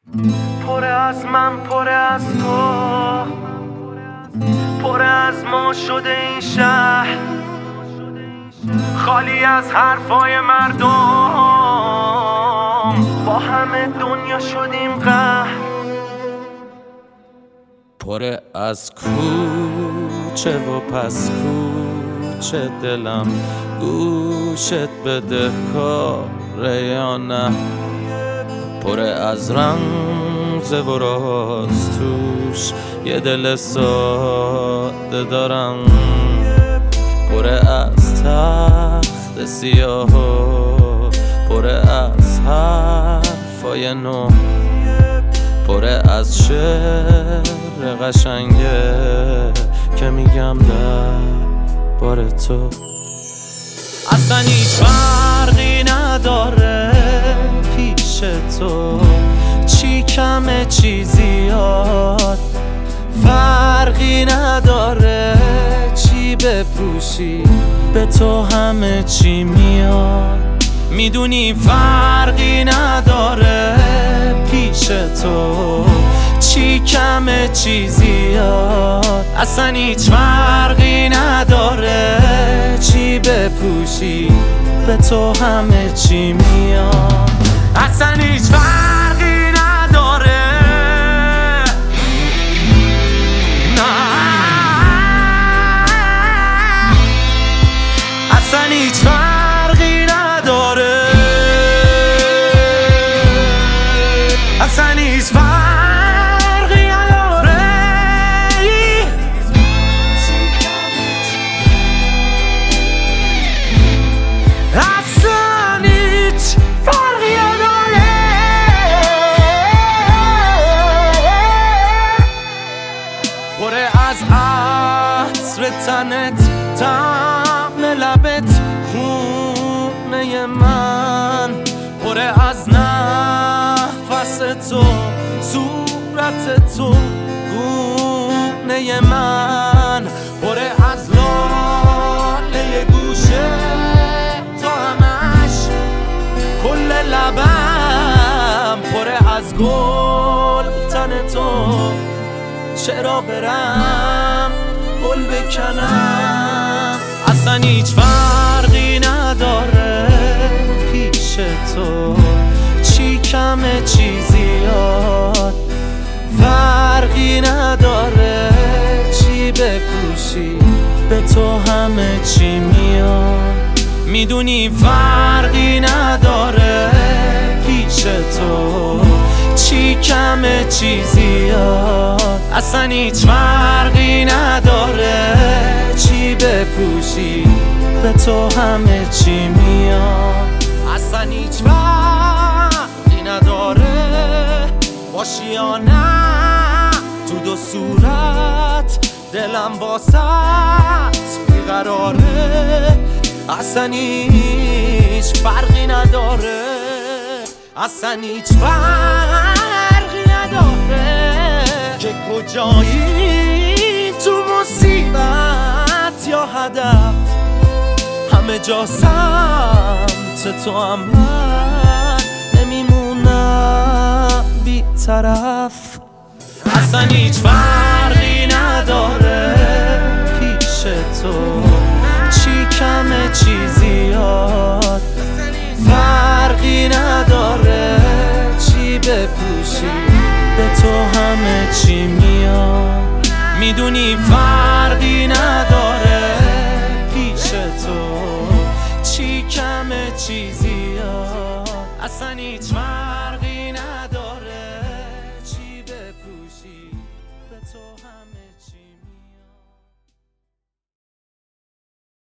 پر از من، پر از تو، پر از ما شده این شهر، خالی از حرفای مردم، با همه دنیا شدیم قهر. پر از کوچه و پس کوچه دلم گوشت بده کاره یا نه، پر از رمز و راز توش یه دل ساده دارم، پر از تخت سیاه و پر از حرفای نو، پر از شعر قشنگه که میگم در بار تو. اصلا هیچ فرقی نداره پیش تو، چی کمه چی زیاد، فرقی نداره چی بپوشی به تو همه چی میاد. میدونی فرقی نداره پیش تو، چی کمه چی زیاد، اصلا هیچ فرقی نداره چی بپوشی به تو همه چی میاد. اصلا هیچ فرقی نداره، اصلا هیچ فرقی نداره، اصلا هیچ فرقی نداره، اصلا هیچ فرقی نداره. پر از عطر تنت، طعم لبت، خونه من، پر از نفس تو، صورت تو، گونه من، پر از لاله گوشه تو، همش کل لبم، پر از گل تن تو، چرا برم گل بکنم. اصلا هیچ فرقی نداره پیش تو، چی کمه چی زیاد، فرقی نداره چی بپوشی به تو همه چی میاد. میدونی فرقی نداره پیش تو، چی کمه چی زیاد، اصلا هیچ فرقی نداره چی بپوشی به تو همه چی میاد. اصلا هیچ فرقی نداره باشی یا نه تو دو صورت، دلم واسط بیقراره. اصلا هیچ فرقی نداره، اصلا هیچ فرقی نداره که کجایی، تو مصیبت یا هدف، همه جا سمت تو هم من نمیمونم بی طرف. اصلا هیچ فرقی نداره پیش تو، چی کمه چی زیاد، فرقی نداره چی بپوشی به تو همه چی میاد. میدونی فرقی نداره پیش تو، چی کمه چی زیاد، اصلا هیچ فرقی نداره چی بپوشی به تو همه